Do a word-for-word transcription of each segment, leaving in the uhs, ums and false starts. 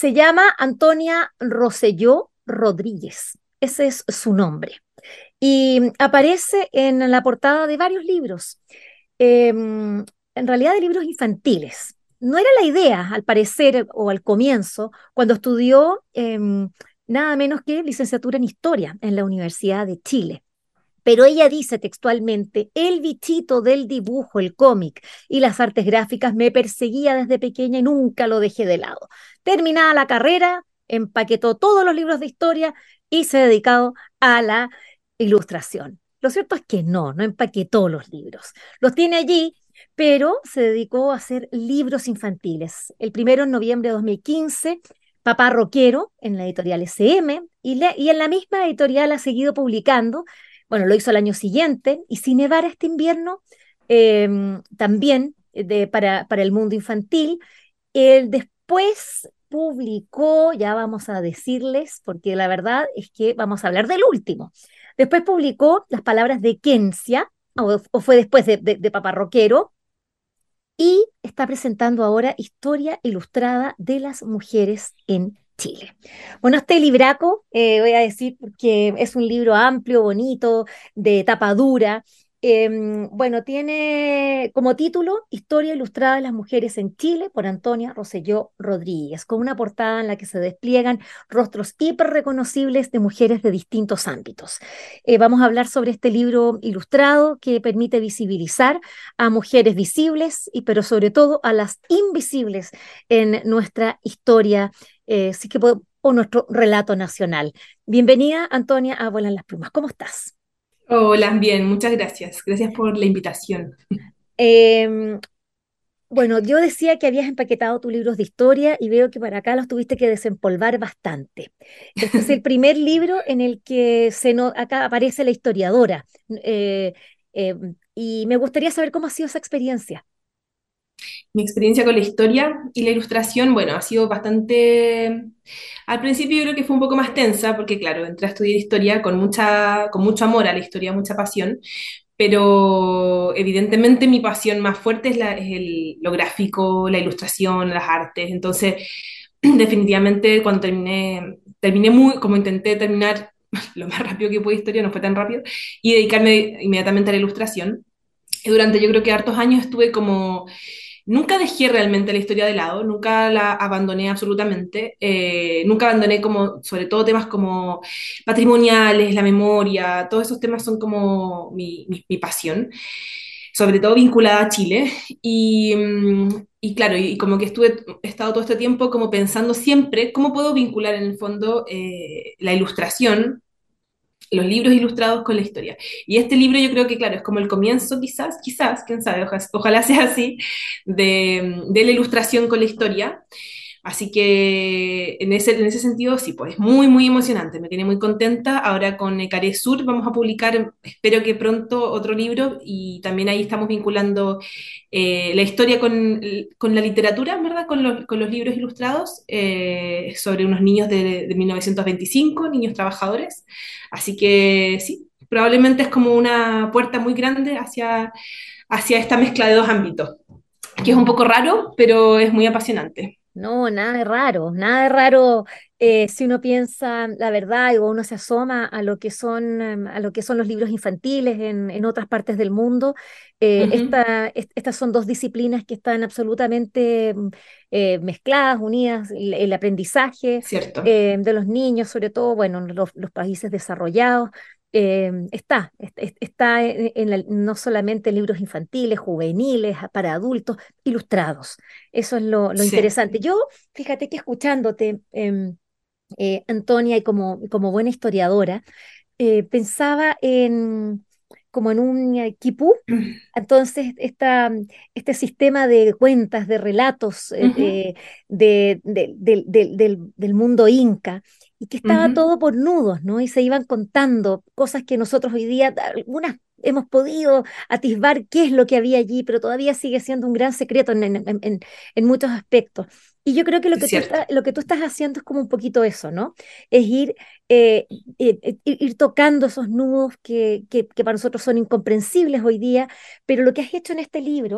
se llama Antonia Rosselló Rodríguez, ese es su nombre. Y aparece en la portada de varios libros, eh, en realidad de libros infantiles. No era la idea, al parecer, o al comienzo, cuando estudió eh, nada menos que licenciatura en Historia en la Universidad de Chile. Pero ella dice textualmente, el bichito del dibujo, el cómic y las artes gráficas me perseguía desde pequeña y nunca lo dejé de lado. Terminada la carrera, empaquetó todos los libros de historia y se ha dedicado a la ilustración. Lo cierto es que no, no empaquetó los libros. Los tiene allí, pero se dedicó a hacer libros infantiles. El primero en noviembre de dos mil quince, Papá Roquero, en la editorial S M, y, le, y en la misma editorial ha seguido publicando. Bueno, lo hizo el año siguiente, y Cinevara este invierno, eh, también de, para, para el mundo infantil. Él después publicó, ya vamos a decirles, porque la verdad es que vamos a hablar del último. Después publicó Las palabras de Kencia, o, o fue después de, de, de Papá Roquero, y está presentando ahora Historia Ilustrada de las Mujeres en Chile. Bueno, este libraco, eh, voy a decir, porque es un libro amplio, bonito, de tapa dura. Eh, bueno, tiene como título Historia Ilustrada de las Mujeres en Chile por Antonia Rosselló Rodríguez, con una portada en la que se despliegan rostros hiper reconocibles de mujeres de distintos ámbitos. Eh, vamos a hablar sobre este libro ilustrado que permite visibilizar a mujeres visibles, y, pero sobre todo a las invisibles en nuestra historia, eh, sí que puedo, o nuestro relato nacional. Bienvenida, Antonia, a Vuelan las Plumas. ¿Cómo estás? Hola, bien, muchas gracias. Gracias por la invitación. Eh, bueno, yo decía que habías empaquetado tus libros de historia y veo que para acá los tuviste que desempolvar bastante. Este es el primer libro en el que se no, acá aparece la historiadora. Eh, eh, y me gustaría saber cómo ha sido esa experiencia. Mi experiencia con la historia y la ilustración, bueno, ha sido bastante... Al principio yo creo que fue un poco más tensa, porque claro, entré a estudiar historia con mucha, con mucho amor a la historia, mucha pasión, pero evidentemente mi pasión más fuerte es, la, es el, lo gráfico, la ilustración, las artes. Entonces, definitivamente cuando terminé, terminé muy, como intenté terminar lo más rápido que pude historia, no fue tan rápido, y dedicarme inmediatamente a la ilustración. Y durante yo creo que hartos años estuve como, nunca dejé realmente la historia de lado, nunca la abandoné absolutamente, eh, nunca abandoné como, sobre todo temas como patrimoniales, la memoria, todos esos temas son como mi, mi, mi pasión, sobre todo vinculada a Chile. Y, mm, y claro, y como que estuve, he estado todo este tiempo como pensando siempre cómo puedo vincular en el fondo eh, la ilustración, los libros ilustrados con la historia. Y este libro yo creo que, claro, es como el comienzo, quizás, quizás, quién sabe, ojalá, ojalá sea así, de, de la ilustración con la historia. Así que en ese, en ese sentido, sí, pues es muy, muy emocionante, me tiene muy contenta. Ahora con Ecaré Sur vamos a publicar, espero que pronto, otro libro y también ahí estamos vinculando eh, la historia con, con, la literatura, ¿verdad? Con los, con los libros ilustrados eh, sobre unos niños de, de mil novecientos veinticinco, niños trabajadores. Así que sí, probablemente es como una puerta muy grande hacia, hacia esta mezcla de dos ámbitos, que es un poco raro, pero es muy apasionante. No, nada de raro, nada de raro, eh, si uno piensa la verdad o uno se asoma a lo que son, em, a lo que son los libros infantiles en, en otras partes del mundo. Eh, Ujú. esta- est- estas son dos disciplinas que están absolutamente mm, eh, mezcladas, unidas. El, el aprendizaje Cierto, eh, de los niños, sobre todo, bueno, en los, los países desarrollados, eh, está, est- est- está en, en la- no solamente en libros infantiles, juveniles, para adultos, ilustrados. Eso es lo, lo sí. interesante. Yo, fíjate que escuchándote, em, eh, Antonia, y como, como buena historiadora, eh, pensaba en como en un eh, quipú. Entonces, esta, este sistema de cuentas, de relatos eh, Ujú, eh, de- de- del del- del- del mundo inca, y que estaba ujú. todo por nudos, ¿no? Y se iban contando cosas que nosotros hoy día, algunas hemos podido atisbar qué es lo que había allí, pero todavía sigue siendo un gran secreto en, en- en- en- en muchos aspectos. Y yo creo que lo Es que tú, cierto. está- lo que tú estás haciendo es como un poquito eso, ¿no? Es ir eh, eh, eh, ir ir tocando esos nudos que, que, que para nosotros son incomprensibles hoy día, pero lo que has hecho en este libro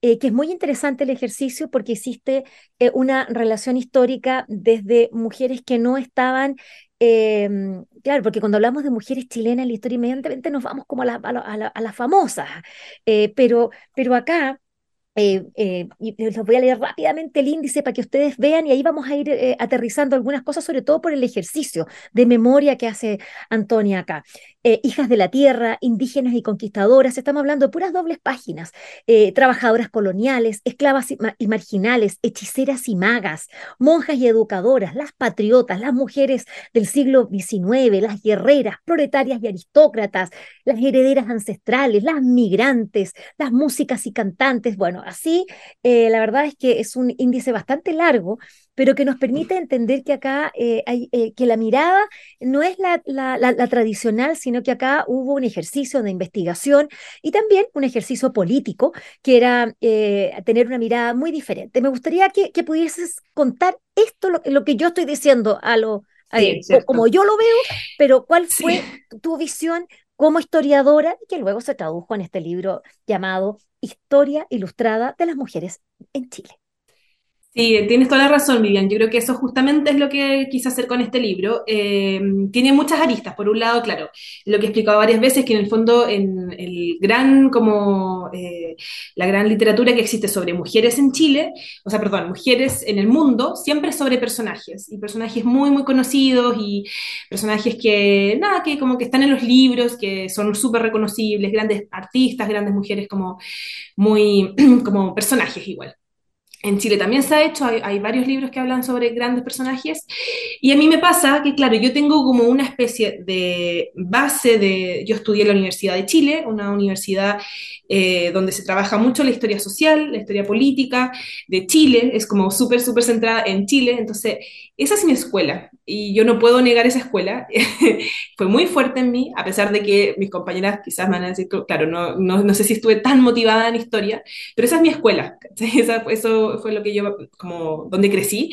eh, que es muy interesante el ejercicio porque hiciste eh, una relación histórica desde mujeres que no estaban, eh, claro, porque cuando hablamos de mujeres chilenas en la historia inmediatamente nos vamos como a, la- a la- a la- a las famosas, eh, pero, pero acá eh, eh, y les voy a leer rápidamente el índice para que ustedes vean y ahí vamos a ir eh, aterrizando algunas cosas, sobre todo por el ejercicio de memoria que hace Antonia acá. Eh, hijas de la tierra, indígenas y conquistadoras, estamos hablando de puras dobles páginas, eh, trabajadoras coloniales, esclavas y, ma- y marginales, hechiceras y magas, monjas y educadoras, las patriotas, las mujeres del siglo diecinueve, las guerreras, proletarias y aristócratas, las herederas ancestrales, las migrantes, las músicas y cantantes. Bueno, así eh, la verdad es que es un índice bastante largo, pero que nos permite entender que acá eh, hay, eh, que la mirada no es la, la, la, la tradicional, sino que acá hubo un ejercicio de investigación y también un ejercicio político, que era eh, tener una mirada muy diferente. Me gustaría que, que pudieses contar esto, lo, lo que yo estoy diciendo, a lo, Sí, eh, es co- como cierto. yo lo veo, pero ¿cuál Sí. fue tu tu visión como historiadora y que luego se tradujo en este libro llamado Historia Ilustrada de las Mujeres en Chile? Sí, tienes toda la razón, Vivian. Yo creo que eso justamente es lo que quise hacer con este libro. Eh, tiene muchas aristas. Por un lado, claro, lo que he explicado varias veces, que en el fondo, en el gran, como eh, la gran literatura que existe sobre mujeres en Chile, o sea, perdón, mujeres en el mundo, siempre es sobre personajes, y personajes muy, muy conocidos, y personajes que, nada, que como que están en los libros, que son súper reconocibles, grandes artistas, grandes mujeres como muy, como personajes igual. En Chile también se ha hecho, hay, hay, varios libros que hablan sobre grandes personajes, y a mí me pasa que, claro, yo tengo como una especie de base de, yo estudié en la Universidad de Chile, una universidad eh, donde se trabaja mucho la historia social, la historia política de Chile, es como súper, súper centrada en Chile, entonces esa es mi escuela, y yo no puedo negar esa escuela, fue muy fuerte en mí, a pesar de que mis compañeras quizás me van a decir, claro, no, no, no sé si estuve tan motivada en historia, pero esa es mi escuela, ¿cachai? Esa, eso fue lo que yo, como, donde crecí.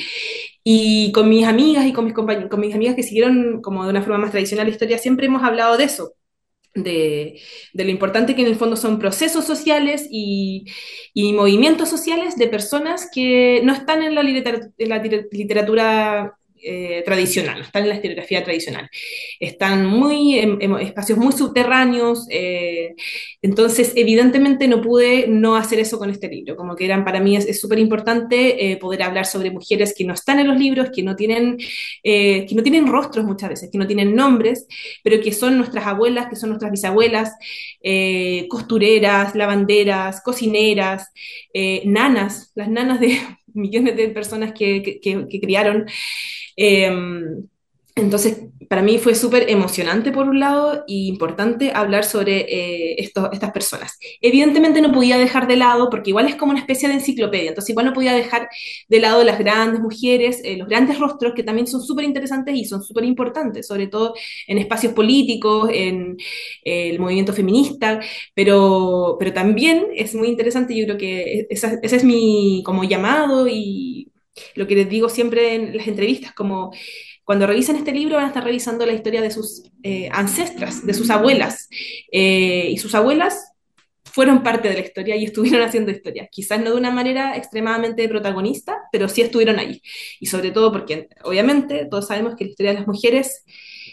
Y con mis amigas y con mis, compañ con mis amigas que siguieron como de una forma más tradicional la historia, siempre hemos hablado de eso. De, de lo importante que en el fondo son procesos sociales y, y movimientos sociales de personas que no están en la, literatura, en la literatura eh, tradicional, no están en la historiografía tradicional, están muy en, en espacios muy subterráneos, eh, entonces evidentemente no pude no hacer eso con este libro, como que eran para mí es súper importante eh, poder hablar sobre mujeres que no están en los libros, que no tienen, eh, que no tienen rostros muchas veces, que no tienen nombres, pero que son nuestras abuelas, que son nuestras bisabuelas, eh, costureras, lavanderas, cocineras, eh, nanas, las nanas de millones de personas que, que, que, que criaron. Eh, entonces, para mí fue súper emocionante por un lado y importante hablar sobre eh, esto, estas personas. Evidentemente no podía dejar de lado, porque igual es como una especie de enciclopedia, entonces igual no podía dejar de lado las grandes mujeres, eh, los grandes rostros que también son súper interesantes y son súper importantes, sobre todo en espacios políticos, en eh, el movimiento feminista, pero, pero también es muy interesante, yo creo que esa- ese es mi como llamado y lo que les digo siempre en las entrevistas, como cuando revisen este libro van a estar revisando la historia de sus eh, ancestras, de sus abuelas. Eh, y sus abuelas fueron parte de la historia y estuvieron haciendo historia. Quizás no de una manera extremadamente protagonista, pero sí estuvieron ahí. Y sobre todo porque, obviamente, todos sabemos que la historia de las mujeres,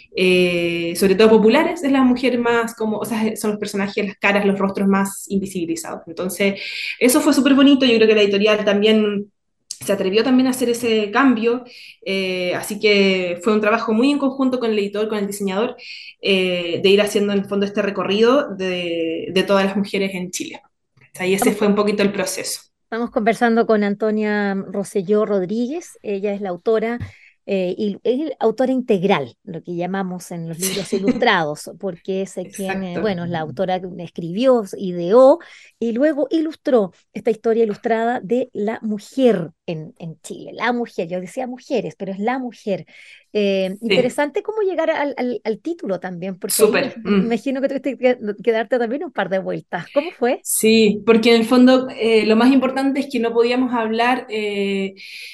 eh, sobre todo populares, es la mujer más como, o sea, son los personajes, las caras, los rostros más invisibilizados. Entonces, eso fue súper bonito. Yo creo que la editorial también se atrevió también a hacer ese cambio, eh, así que fue un trabajo muy en conjunto con el editor, con el diseñador, eh, de ir haciendo en el fondo este recorrido de, de todas las mujeres en Chile. Y ese Estamos, fue un poquito el proceso. estamos conversando con Antonia Rosselló Rodríguez. Ella es la autora, eh, y es autora integral, lo que llamamos en los libros Sí, ilustrados, porque es eh, quien, eh, exacto. bueno, es la autora que escribió, ideó y luego ilustró esta historia ilustrada de la mujer en, en Chile. La mujer, yo decía mujeres, pero es la mujer. Eh, Sí, interesante cómo llegar al, al- al título también, porque ahí me, súper. me Mm. imagino que tuviste que, que darte también un par de vueltas. ¿Cómo fue? Sí, porque en el fondo eh, lo más importante es que no podíamos hablar eh,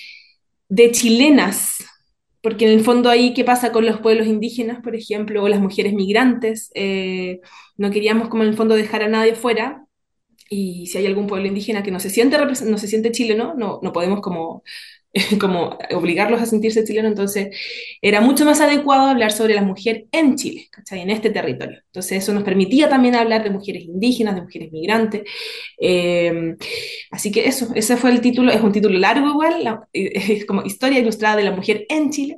de chilenas, porque en el fondo ahí qué pasa con los pueblos indígenas, por ejemplo, o las mujeres migrantes. Eh, no queríamos como en el fondo dejar a nadie fuera. y si hay algún pueblo indígena que no se siente, represen- no se siente chileno, no, no podemos como, como obligarlos a sentirse chilenos, entonces era mucho más adecuado hablar sobre la mujer en Chile, ¿cachai? En este territorio. Entonces eso nos permitía también hablar de mujeres indígenas, de mujeres migrantes. Eh, Así que eso, ese fue el título, es un título largo igual, la- es como Historia ilustrada de la mujer en Chile,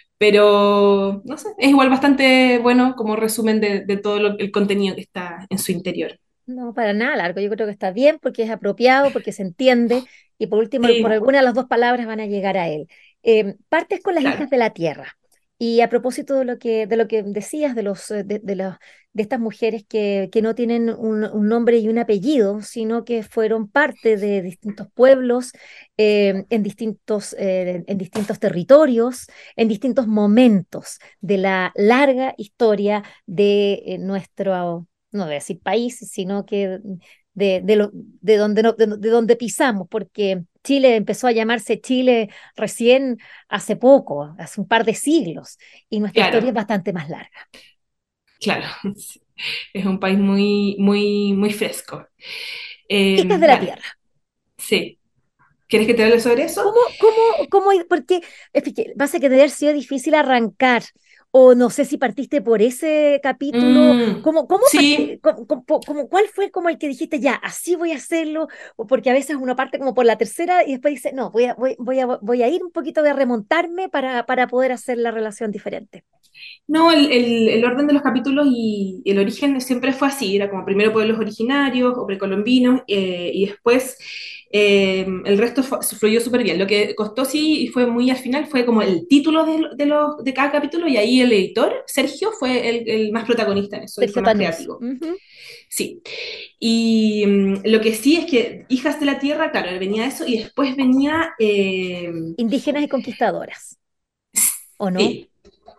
pero no sé, es igual bastante bueno como resumen de, de todo lo- el contenido que está en su interior. No, para nada largo. Yo creo que está bien porque es apropiado, porque se entiende y por último, por Sí, alguna de las dos palabras van a llegar a él. Eh, partes con las hijas claro, de la tierra. Y a propósito de lo que, de lo que decías de, los, eh, de, de, los- de estas mujeres que, que no tienen un, un nombre y un apellido, sino que fueron parte de distintos pueblos, eh, en distintos, eh, en distintos territorios, en distintos momentos de la larga historia de eh, nuestro no voy a decir país, sino que de, de, lo- de donde, no- de, de donde pisamos, porque Chile empezó a llamarse Chile recién hace poco, hace un par de siglos, y nuestra historia es claro, bastante más larga. claro. Es un país muy, muy, muy fresco. Eh, Hijas de la vale, Tierra. sí. ¿Quieres que te hable sobre eso? ¿Cómo, cómo, cómo, porque es que va a ser que debe haber sido difícil arrancar, o no sé si partiste por ese capítulo, Mm, ¿cómo, cómo partiste, sí, cómo, cómo- cómo- cuál fue como el que dijiste, ya, así voy a hacerlo, o porque a veces uno parte como por la tercera y después dice, no, voy a, voy, voy a, voy a ir un poquito de remontarme para, para poder hacer la relación diferente. no, el, el- el orden de los capítulos y el origen siempre fue así, era como primero pueblos originarios o precolombinos eh, y después eh, el resto fu- fluyó súper bien. Lo que costó sí y fue muy al final fue como el título de, de los, de cada capítulo y ahí el editor, Sergio, fue el, el más protagonista en eso y fue Sergio más Tanús. creativo. Ujú. Sí. Y mm, lo que sí es que Hijas de la Tierra, claro, venía eso y después venía... eh, Indígenas y conquistadoras, ¿o no? sí,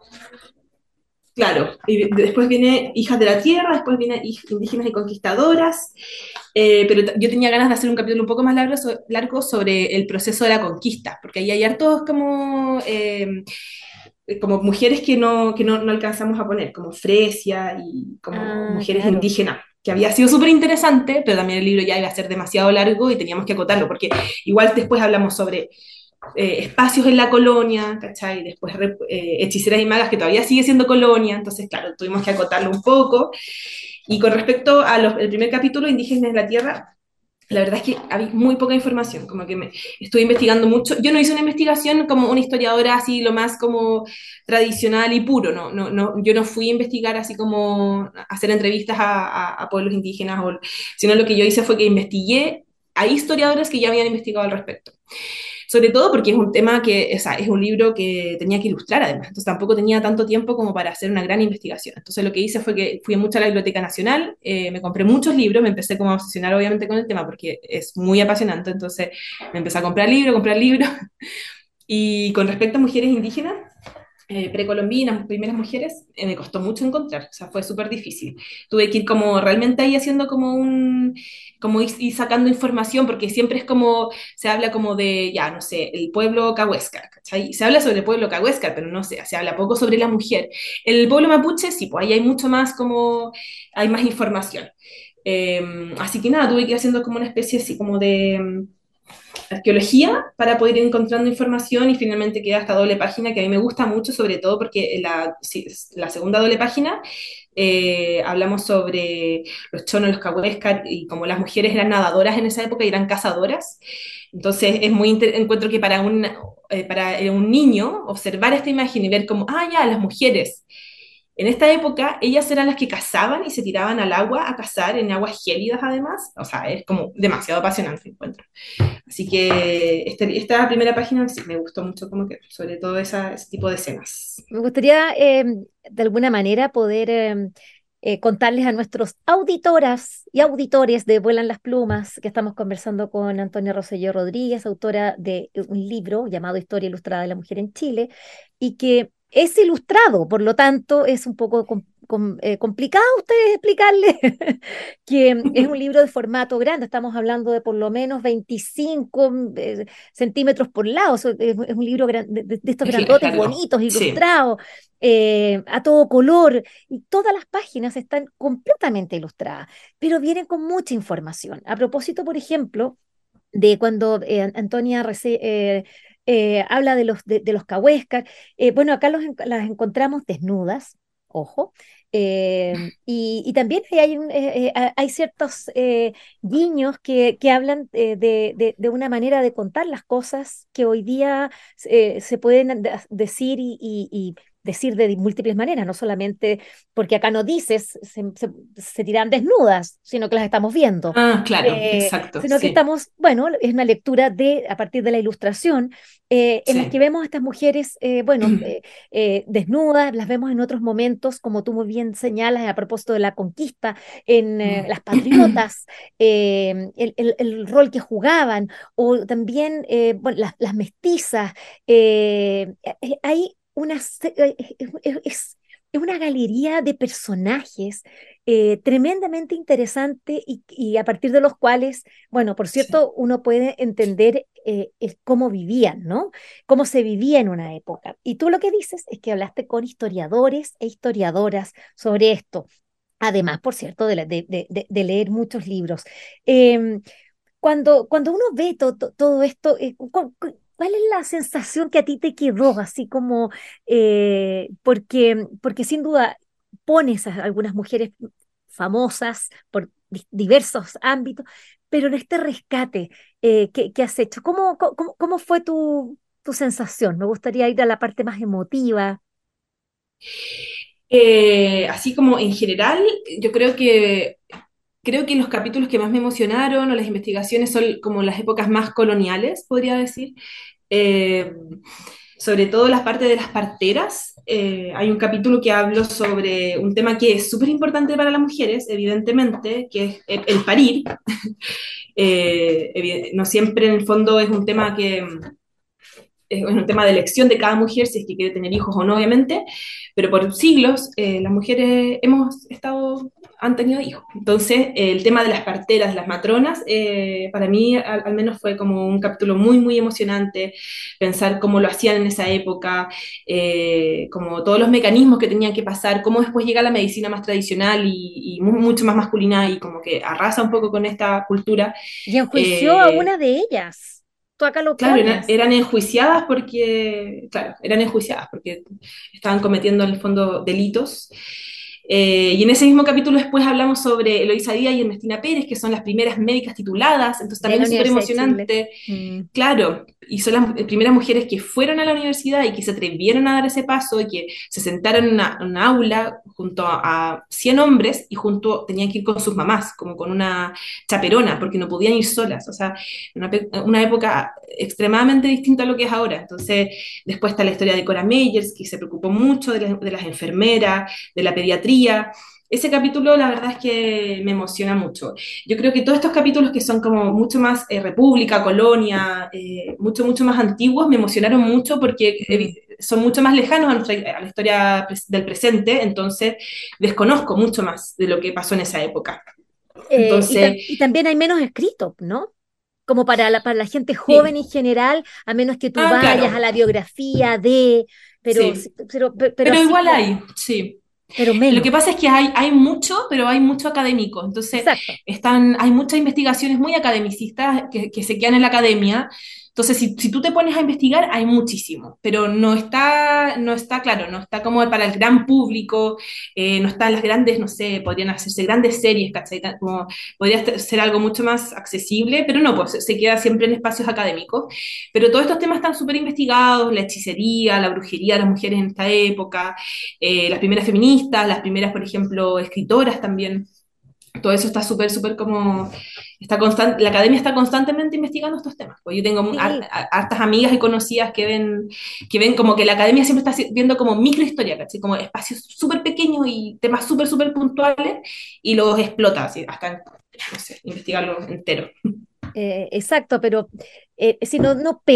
claro, y después viene Hijas de la Tierra, después viene Hij- Indígenas y Conquistadoras, eh, pero t- yo tenía ganas de hacer un capítulo un poco más largo, so- largo sobre el proceso de la conquista, porque ahí hay hartos como, eh, como mujeres que, no, que no, no alcanzamos a poner, como Fresia y como Ah, mujeres claro. indígenas, que había sido súper interesante, pero también el libro ya iba a ser demasiado largo y teníamos que acotarlo, porque igual después hablamos sobre eh, espacios en la colonia, ¿cachai? Después eh, hechiceras y magas que todavía sigue siendo colonia, entonces claro, tuvimos que acotarlo un poco. Y con respecto al primer capítulo, Indígenas de la Tierra, la verdad es que había muy poca información, como que me estuve investigando mucho. Yo no hice una investigación como una historiadora así lo más como tradicional y puro, no, no, no yo no fui a investigar así como a hacer entrevistas a, a, a pueblos indígenas, o, sino lo que yo hice fue que investigué a historiadores que ya habían investigado al respecto. Sobre todo porque es un tema que, o sea, es un libro que tenía que ilustrar además, entonces tampoco tenía tanto tiempo como para hacer una gran investigación. Entonces lo que hice fue que fui mucho a la Biblioteca Nacional, eh, me compré muchos libros, me empecé como a obsesionar obviamente con el tema porque es muy apasionante, entonces me empecé a comprar libros, comprar libros. Y con respecto a mujeres indígenas, eh, precolombinas, primeras mujeres, eh, me costó mucho encontrar, o sea, fue súper difícil. Tuve que ir como realmente ahí haciendo como un, como ir, ir sacando información, porque siempre es como, se habla como de, ya, no sé, el pueblo cahuéscar, ¿cachai? Se habla sobre el pueblo cahuéscar, pero no sé, se habla poco sobre la mujer. El pueblo mapuche, sí, pues ahí hay mucho más como, hay más información. Eh, así que nada, tuve que ir haciendo como una especie así como de arqueología para poder ir encontrando información y finalmente queda esta doble página que a mí me gusta mucho, sobre todo porque la, sí, la segunda doble página eh, hablamos sobre los chonos, los cahuéscar y como las mujeres eran nadadoras en esa época y eran cazadoras. Entonces es muy inter- encuentro que para un, eh, para un niño observar esta imagen y ver como, ah, ya, las mujeres en esta época, ellas eran las que cazaban y se tiraban al agua a cazar en aguas gélidas además. O sea, es como demasiado apasionante encuentro. Así que este- esta primera página sí me gustó mucho, como que, sobre todo esa, ese tipo de escenas. Me gustaría eh, de alguna manera poder eh, eh, contarles a nuestros auditoras y auditores de Vuelan las Plumas que estamos conversando con Antonia Rosselló Rodríguez, autora de un libro llamado Historia Ilustrada de la Mujer en Chile, y que es ilustrado, por lo tanto es un poco com- com- eh, complicado a ustedes explicarle que es un libro de formato grande, estamos hablando de por lo menos veinticinco eh, centímetros por lado, so- es, es un libro gran- de, de- de estos Es, es grandotes, largo, bonitos, sí. ilustrados, eh, a todo color, y todas las páginas están completamente ilustradas, pero vienen con mucha información. A propósito, por ejemplo, de cuando eh, An- Antonia rece- eh, eh, habla de los, de, de los cahuéscar. Eh, bueno, acá los, en- las encontramos desnudas, ojo, eh, y, y también hay, un, eh, eh, ha- hay ciertos eh, guiños que, que hablan eh, de, de- de una manera de contar las cosas que hoy día eh, se pueden de- decir y, y- y decir de múltiples maneras, no solamente porque acá no dices, se, se, se tiran desnudas, sino que las estamos viendo. Ah, claro, Eh, exacto, sino que sí, estamos, bueno, es una lectura de, a partir de la ilustración, eh, en las que sí. vemos a estas mujeres, eh, bueno, eh, eh, desnudas, las vemos en otros momentos, como tú muy bien señalas, a propósito de la conquista, en eh, las patriotas, eh, el, el- el rol que jugaban, o también, eh, bueno, las, las mestizas, eh, eh, hay una, se- eh, es, es- es- es una galería de personajes eh, tremendamente interesante y, y a partir de los cuales, bueno, por Sí. cierto, uno puede entender eh, el cómo vivían, ¿no? Cómo se vivía en una época. Y tú lo que dices es que hablaste con historiadores e historiadoras sobre esto. Además, por cierto, de, la- de- de- de- de leer muchos libros. Em, cuando, cuando uno ve to- to- todo esto, eh, cu- cu- ¿cuál es la sensación que a ti te quedó? Así como, eh, porque, porque sin duda pones a algunas mujeres famosas por di- diversos ámbitos, pero en este rescate eh, que, que has hecho, ¿cómo, cómo, cómo fue tu, tu sensación? Me gustaría ir a la parte más emotiva. Eh, así como en general, yo creo que creo que los capítulos que más me emocionaron o las investigaciones son como las épocas más coloniales, podría decir. Eh, Sobre todo las partes de las parteras. Eh, hay un capítulo que hablo sobre un tema que es súper importante para las mujeres, evidentemente, que es el, el parir. Eh, evi- no siempre en el fondo es un tema que es un tema de elección de cada mujer, si es que quiere tener hijos o no, obviamente, pero por siglos eh, las mujeres hemos estado, han tenido hijos. Entonces, eh, el tema de las parteras, de las matronas, eh, para mí al, al, menos fue como un capítulo muy, muy emocionante, pensar cómo lo hacían en esa época, eh, como todos los mecanismos que tenían que pasar, cómo después llega la medicina más tradicional y, y mucho más masculina y como que arrasa un poco con esta cultura. Y enjuició a Eh, una de ellas. Tú acá lo Claro, era- pones. eran enjuiciadas porque, claro, eran enjuiciadas porque estaban cometiendo en el fondo delitos. Eh, y en ese mismo capítulo después hablamos sobre Eloísa Díaz y Ernestina Pérez, que son las primeras médicas tituladas, entonces De también la es súper Universidad de Chile. emocionante. Mm. Claro, y son las primeras mujeres que fueron a la universidad y que se atrevieron a dar ese paso y que se sentaron en una, en una aula junto a, a cien hombres y junto tenían que ir con sus mamás, como con una chaperona, porque no podían ir solas. O sea, una, pe- una época extremadamente distinta a lo que es ahora. Entonces, después está la historia de Cora Meyers, que se preocupó mucho de, la- de las enfermeras, de la pediatría. Ese capítulo, la verdad es que me emociona mucho. Yo creo que todos estos capítulos que son como mucho más eh, república, colonia, eh, mucho, mucho más antiguos, me emocionaron mucho porque Mm. eh, son mucho más lejanos a, nuestra, a la historia pres- del presente, entonces desconozco mucho más de lo que pasó en esa época. Eh, y, tam- Entonces, y también hay menos escritos, ¿no? Como para la, para la gente joven sí. en general, a menos que tú Ah, vayas a claro, la biografía de, pero, sí- sí. pero, pero, pero Pero así igual como, hay, sí. pero Lo que menos. pasa es que hay, hay mucho, pero hay mucho académico. Entonces, Exacto. están, hay muchas investigaciones muy academicistas que, que se quedan en la academia. Entonces, si, si tú te pones a investigar, hay muchísimo, pero no está, no está claro, no está como para el gran público, eh, no están las grandes, no sé, podrían hacerse grandes series, ¿cachai? Como, podría ser algo mucho más accesible, pero no, pues se se queda siempre en espacios académicos. Pero todos estos temas están súper investigados, la hechicería, la brujería de las mujeres en esta época, eh, las primeras feministas, las primeras, por ejemplo, escritoras también. Todo eso está súper, súper como, está constant, la academia está constantemente investigando estos temas. Pues yo tengo har- Sí, hartas amigas y conocidas que ven, que ven como que la academia siempre está viendo como microhistoria, ¿cachai? Como espacios súper pequeños y temas súper, súper puntuales y los explota, así, hasta, no sé, investigarlos enteros. eh, exacto, pero, eh, si no, no, pero.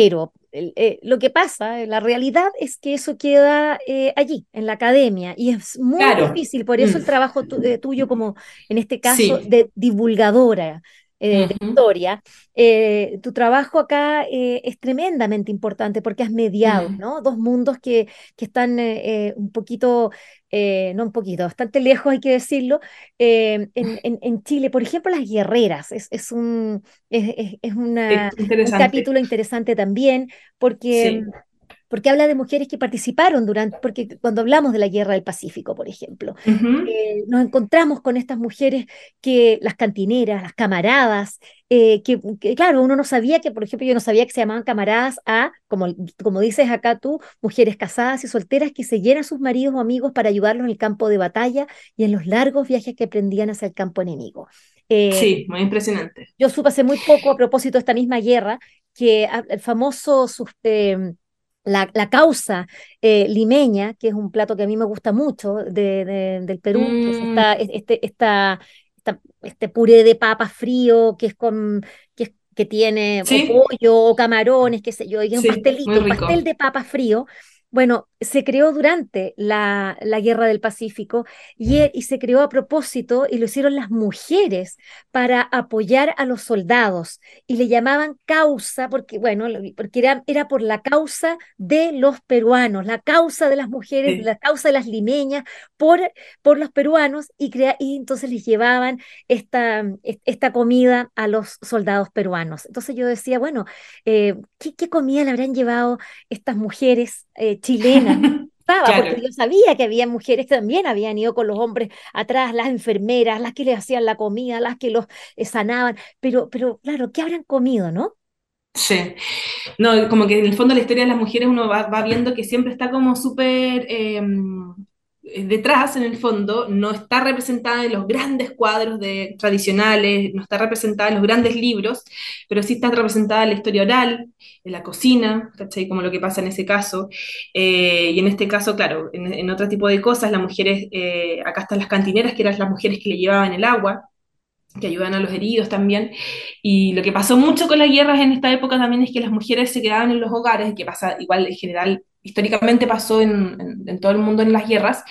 el- eh, lo que pasa, eh, la realidad es que eso queda eh, allí, en la academia, y es muy Claro. difícil, por eso Mm, el trabajo tu- eh, tuyo como, en este caso, sí. de divulgadora eh, de Ujú, historia, eh, tu trabajo acá eh, es tremendamente importante porque has mediado, mm, ¿no? Dos mundos que, que están eh, eh, un poquito, eh, no un poquito, bastante lejos, hay que decirlo, eh, en, en- en Chile. Por ejemplo, las guerreras, es, es un, es, es- es una, sí, un interesante. capítulo interesante también porque Sí. porque habla de mujeres que participaron durante, porque cuando hablamos de la Guerra del Pacífico, por ejemplo, Ujú, eh, nos encontramos con estas mujeres que, las cantineras, las camaradas, eh, que, que, claro, uno no sabía que, por ejemplo, yo no sabía que se llamaban camaradas a, como, como dices acá tú, mujeres casadas y solteras que seguían a sus maridos o amigos para ayudarlos en el campo de batalla y en los largos viajes que emprendían hacia el campo enemigo. Eh, sí, muy impresionante. yo supe hace muy poco, a propósito de esta misma guerra, que a- el famoso, sus- eh, la, la causa eh, limeña, que es un plato que a mí me gusta mucho de- de- del Perú, que es Mm, esta, es- este, esta, esta- este puré de papas frío, que es con, que, es- que tiene o sí, pollo o camarones, qué sé yo, y es un sí, muy pastelito, un pastel rico. de papas frío. Bueno, se creó durante la, la Guerra del Pacífico y, e- y se creó a propósito y lo hicieron las mujeres para apoyar a los soldados y le llamaban causa porque, bueno, lo- porque era, era por la causa de los peruanos, la causa de las mujeres, Sí. la causa de las limeñas por, por los peruanos y, crea, y entonces les llevaban esta, es- esta comida a los soldados peruanos. Entonces yo decía, bueno, eh, ¿qué, qué comida le habrán llevado estas mujeres eh, chilenas? Estaba, porque Claro. yo sabía que había mujeres que también habían ido con los hombres atrás, las enfermeras, las que les hacían la comida, las que los eh, sanaban, pero, pero claro, ¿qué habrán comido, no? Sí. No, como que en el fondo la historia de las mujeres uno va, va viendo que siempre está como súper eh, detrás, en el fondo, no está representada en los grandes cuadros de, tradicionales, no está representada en los grandes libros, pero sí está representada en la historia oral, en la cocina, ¿cachai? Como lo que pasa en ese caso. Eh, y en este caso, claro, en, en otro tipo de cosas, las mujeres, eh, acá están las cantineras, que eran las mujeres que le llevaban el agua, que ayudan a los heridos también. Y lo que pasó mucho con las guerras en esta época también es que las mujeres se quedaban en los hogares, que pasa igual en general, históricamente pasó en, en, en todo el mundo en las guerras.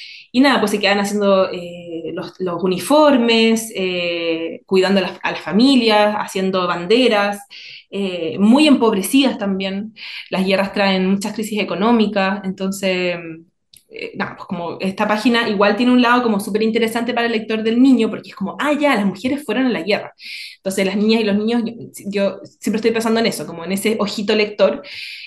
Y nada, pues se quedaban haciendo eh, los, los, uniformes, eh, cuidando a las, a las, familias, haciendo banderas, eh, muy empobrecidas también. Las guerras traen muchas crisis económicas, entonces eh, nada, pues como esta página igual tiene un lado como súper interesante para el lector del niño, porque es como, ah, ya, las mujeres fueron a la guerra. Entonces las niñas y los niños, yo, yo siempre estoy pensando en eso, como en ese ojito lector,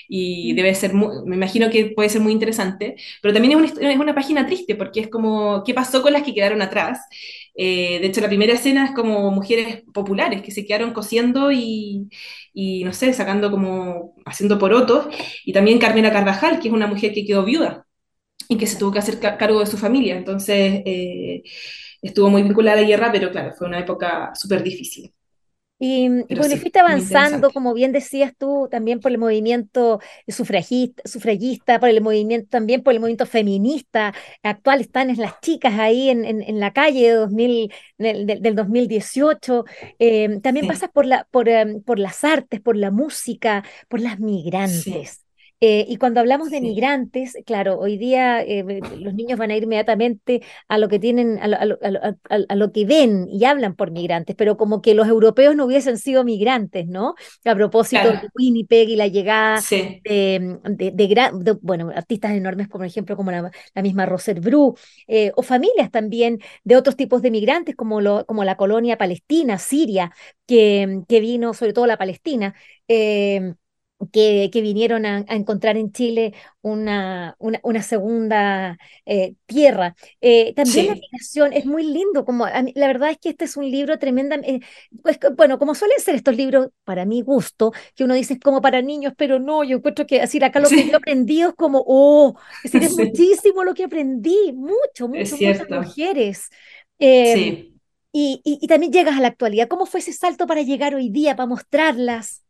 y Mm. debe ser, muy, me imagino que puede ser muy interesante, pero también es una, es una página triste, porque es como, ¿qué pasó con las que quedaron atrás? Eh, de hecho, la primera escena es como mujeres populares que se quedaron cosiendo y, y, no sé, sacando como, haciendo porotos, y también Carmela Carvajal, que es una mujer que quedó viuda y que se tuvo que hacer ca- cargo de su familia. Entonces, eh, estuvo muy vinculada a la guerra, pero claro, fue una época súper difícil. Y, y Pero bueno, y sí, fuiste muy avanzando, interesante. como bien decías tú, también por el movimiento sufragista, sufragista, por el movimiento, también por el movimiento feminista actual. Están es las chicas ahí en, en, en la calle de dos mil, del, del- del dos mil dieciocho. Eh, también Sí, pasas por la, por, em, por las artes, por la música, por las sí, migrantes. Eh, y cuando hablamos de sí, migrantes, claro, hoy día eh, los niños van a ir inmediatamente a lo que tienen, a lo, a lo- a lo- a- a lo que ven y hablan por migrantes, pero como que los europeos no hubiesen sido migrantes, ¿no? A propósito de claro, Winnipeg y la llegada sí, de, de, de gran- de, bueno, artistas enormes, como por ejemplo, como la, la misma Roser Bru, eh, o familias también de otros tipos de migrantes, como, lo, como la colonia palestina, Siria, que, que vino, sobre todo la Palestina. eh, que, que vinieron a, a encontrar en Chile una, una, una segunda eh, tierra. Eh, también la sí, migración es muy lindo, como a mí- la verdad es que este es un libro tremenda, eh, pues, que, bueno, como suelen ser estos libros, para mi gusto, que uno dice es como para niños, pero no, yo encuentro que decir acá lo que yo he sí, aprendido es como, oh, es decir, es sí, muchísimo lo que aprendí, mucho, es mucho, muchas cierto. mujeres. Eh, Sí. y, y, y también llegas a la actualidad. ¿Cómo fue ese salto para llegar hoy día, para mostrarlas?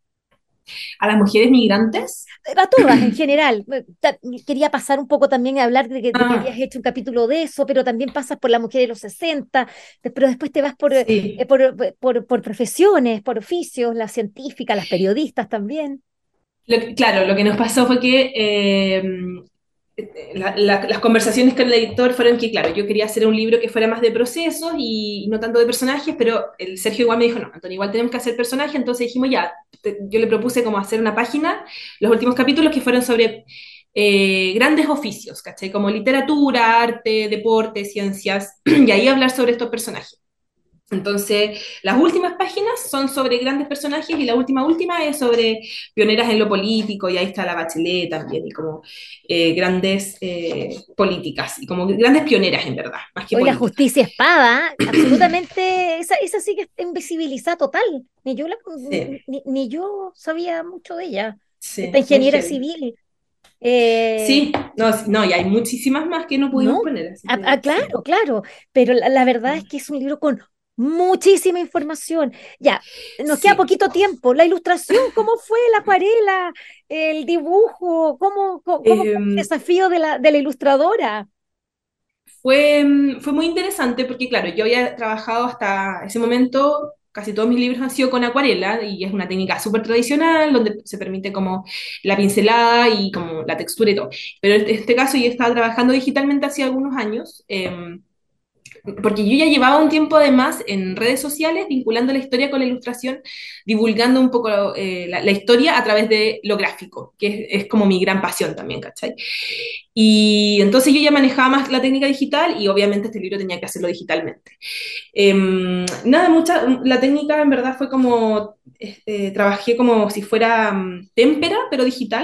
A las mujeres migrantes, A todas en general. Eh, ta- Quería pasar un poco también a hablar de que, de que habías ah, hecho un capítulo de eso, pero también pasas por la mujer de los sesenta, de- pero después te vas por, eh, sí. por, por, por profesiones, por oficios, las científicas, las periodistas también. Lo que- claro, lo que nos pasó fue que eh, la- la- las conversaciones con el editor fueron que, claro, yo quería hacer un libro que fuera más de procesos y no tanto de personajes, pero el Sergio igual me dijo, no, Antonio, igual tenemos que hacer personajes, entonces dijimos, ya, te- yo le propuse como hacer una página, los últimos capítulos que fueron sobre eh, grandes oficios, ¿cachai? Como literatura, arte, deporte, ciencias, y ahí hablar sobre estos personajes. Entonces, las últimas páginas son sobre grandes personajes y la última última es sobre pioneras en lo político y ahí está la Bachelet también y como eh, grandes eh, políticas y como grandes pioneras en verdad, más que Oiga, políticas. Justicia Espada, absolutamente, esa, esa sí que está invisibilizada total. Ni yo, la- Sí, ni, ni yo sabía mucho de ella. Esta sí, muy ingeniera heavy. civil. eh, Sí, no, sí, no, y hay muchísimas más que no pudimos no, poner, así ah, que ah, sí. claro, claro, pero la, la verdad es que es un libro con muchísima información. Ya, nos queda Sí. poquito tiempo. La ilustración, ¿cómo fue la acuarela, el dibujo? ¿Cómo, cómo, cómo fue el Eh, desafío de la, de la ilustradora? Fue, mm, fue muy interesante porque, claro, yo había trabajado hasta ese momento, casi todos mis libros han sido con acuarela y es una técnica súper tradicional donde se permite como la pincelada y como la textura y todo. Pero en este caso yo estaba trabajando digitalmente hace algunos años. Eh, porque yo ya llevaba un tiempo además en redes sociales vinculando la historia con la ilustración, divulgando un poco eh, la, la, historia a través de lo gráfico, que es, es, como mi gran pasión también, ¿cachai? Y entonces yo ya manejaba más la técnica digital y obviamente este libro tenía que hacerlo digitalmente. Eh, nada, mucha, la técnica en verdad fue como, eh, trabajé como si fuera um, témpera, pero digital,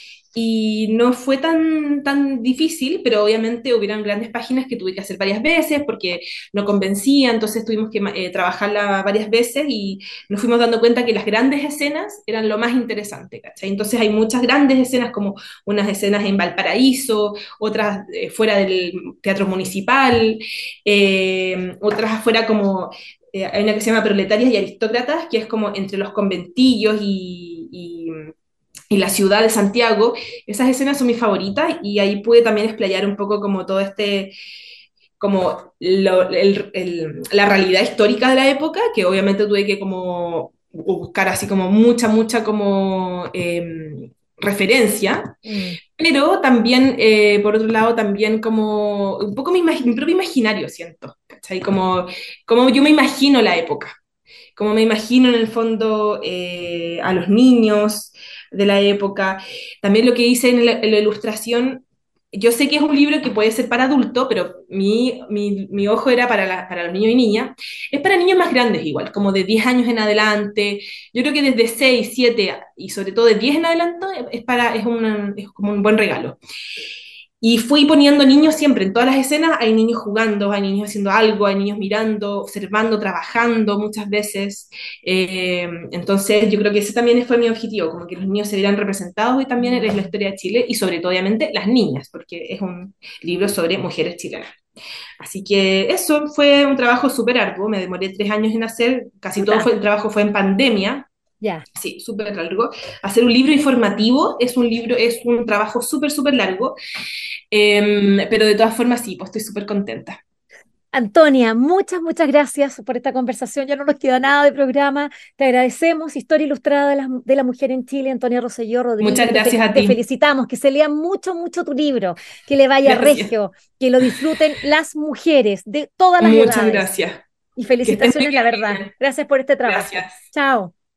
y no fue tan, tan difícil, pero obviamente hubieron grandes páginas que tuve que hacer varias veces porque no convencía, entonces tuvimos que eh, trabajarla varias veces y nos fuimos dando cuenta que las grandes escenas eran lo más interesante, ¿cachai? Entonces hay muchas grandes escenas como unas escenas en Valparaíso, otras eh, fuera del teatro municipal, eh, otras afuera como eh, hay una que se llama Proletarias y Aristócratas, que es como entre los conventillos y, y, y la ciudad de Santiago. Esas escenas son mis favoritas y ahí pude también explayar un poco como todo este, como lo, el, el, la realidad histórica de la época, que obviamente tuve que como buscar así como mucha, mucha como eh, referencia, Mm. pero también, eh, por otro lado, también como un poco mi, mi propio imaginario, siento, ¿cachai? Como, como yo me imagino la época, como me imagino en el fondo eh, a los niños de la época. También lo que hice en la, en la ilustración, yo sé que es un libro que puede ser para adulto, pero mi, mi, mi ojo era para, la, para los niños y niñas. Es para niños más grandes igual, como de diez años en adelante. Yo creo que desde seis siete y sobre todo de diez en adelante es, para, es, una, es como un buen regalo. Y fui poniendo niños siempre, en todas las escenas hay niños jugando, hay niños haciendo algo, hay niños mirando, observando, trabajando muchas veces. Eh, entonces yo creo que ese también fue mi objetivo, como que los niños se vieran representados y también es la Mm. historia de Chile y sobre todo obviamente las niñas, porque es un libro sobre mujeres chilenas. Así que eso fue un trabajo súper arduo, me demoré tres años en hacer, casi todo Chuta, fue, el trabajo fue en pandemia. ya. Sí, súper largo. Hacer un libro informativo es un libro, es un trabajo súper, súper largo. Eh, pero de todas formas, sí, pues estoy súper contenta. Antonia, muchas, muchas gracias por esta conversación. Ya no nos queda nada de programa. Te agradecemos. Historia ilustrada de la, de la mujer en Chile, Antonia Rosselló Muchas Rodríguez. Te, gracias fel- a te ti. felicitamos. Que se lea mucho, mucho tu libro. Que le vaya Gracias. regio. Que lo disfruten las mujeres de todas las Muchas edades. gracias. Y Que estés muy felicitaciones, la bien, verdad. Miriam. Gracias por este trabajo. Gracias. Chao.